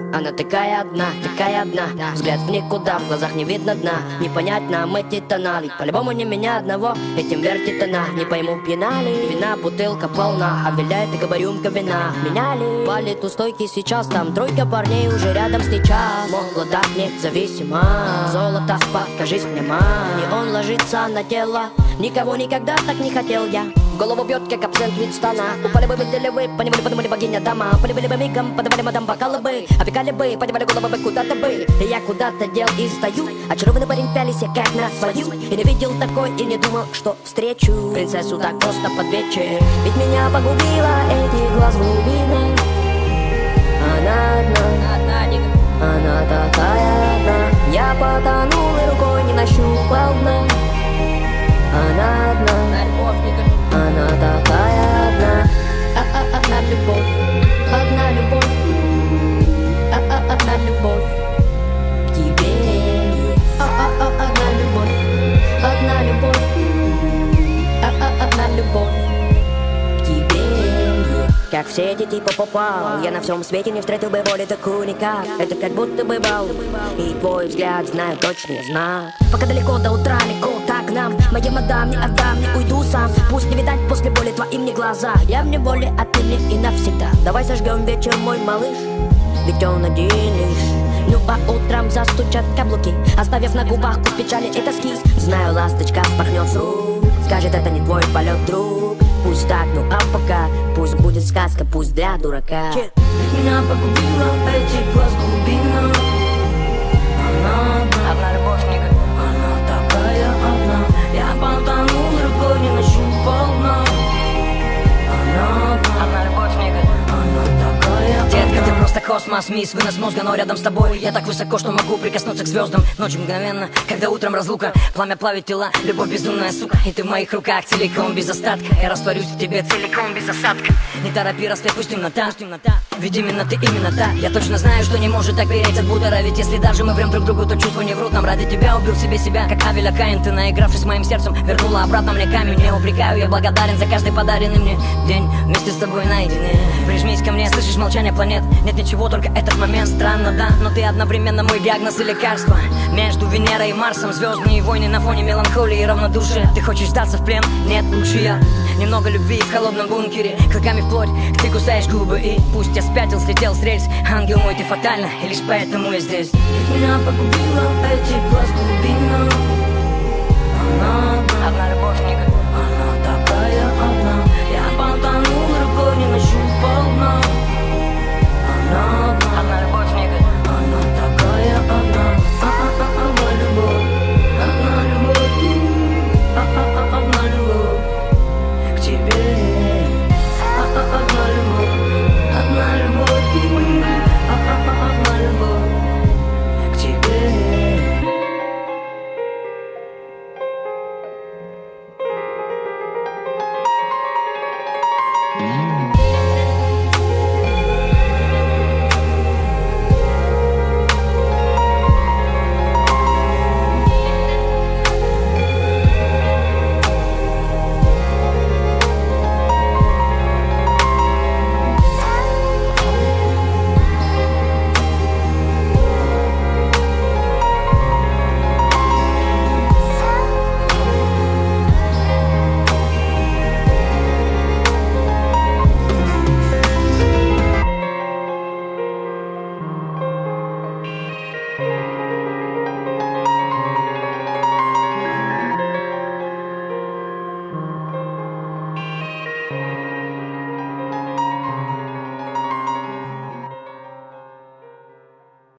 Она такая одна, взгляд в никуда, в глазах не видно дна. Не понять нам эти тона, ведь по-любому не меня одного этим вертит она. Не пойму, пьяна ли, вина, бутылка полна, а виляет только рюмка вина. Меня ли, палит у стойки сейчас, там тройка парней уже рядом сейчас. Молода, независима, золото, покажись мне, ма. И он ложится на тело, никого никогда так не хотел я. В голову бьет, как абсент вид стана. Упали бы, видели вы, понимали, подумали, богиня дома. Полюбили бы мигом, подавали мадам бокалы бы. Опекали бы, подавали головы бы куда-то бы. И я куда-то дел и стою. Очарованный парень пялись я как на свою. И не видел такой, и не думал, что встречу принцессу так просто под вечер. Ведь меня погубила эти глаз глубины. Она одна, она такая одна. Я потонул и рукой не нащупал дна. Она одна, она такая одна. Одна любовь, одна любовь, одна любовь к тебе. Одна любовь, одна любовь, одна любовь к тебе. Как все эти типа попал, я на всем свете не встретил бы более такую никак. Это как будто бы бал, и твой взгляд знаю точный знак. Пока далеко до утра, легко так нам. Моей мадам не отдам, не уйду сам. Пусть не видать после боли твоим не глаза. Я в неволе, а ты мне и навсегда. Давай зажгем вечер, мой малыш, ведь он один лишь. Ну а утром застучат каблуки, оставив на губах вкус печали и тоски. Знаю, ласточка спорхнет с рук, скажет, это не твой полет, друг. Пусть так, ну а пока пусть будет сказка, пусть для дурака. Ведь меня погубила эти глаз глубина. Она любовника, она такая одна. Я потонул, рукой не нащупал дна. Она любовника, она такая одна. Детка, ты просто космос, мисс, вынос мозга, но рядом с тобой я так высоко, что могу прикоснуться к звездам. Ночью мгновенно, когда утром разлука, пламя плавит тела, любовь безумная, сука. И ты в моих руках целиком без остатка. Я растворюсь в тебе целиком без осадка. Не торопи, рассвет, пусть темнота. Ведь именно ты, именно та. Я точно знаю, что не может так переть от Будора. Ведь если даже мы врем друг другу, то чувства не врут нам. Ради тебя убил в себе себя, как Авеля Каин. Ты, наигравшись с моим сердцем, вернула обратно мне камень. Не упрекаю, я благодарен за каждый подаренный мне день вместе с тобой наедине. Прижмись ко мне, слышишь молчание планет. Нет ничего, только этот момент. Странно, да, но ты одновременно мой диагноз и лекарство. Между Венерой и Марсом звездные войны на фоне меланхолии и равнодушия. Ты хочешь сдаться в плен? Нет, лучше я. Немного любви в холодном бункере, клыками вплоть, ты кусаешь губы. И пусть я спятил, слетел с рельс, ангел мой, ты фатальна, и лишь поэтому я здесь. Ведь меня погубила эти глаз глубина. Она одна любовника, она такая одна. Я потонул, рукой не нащупал.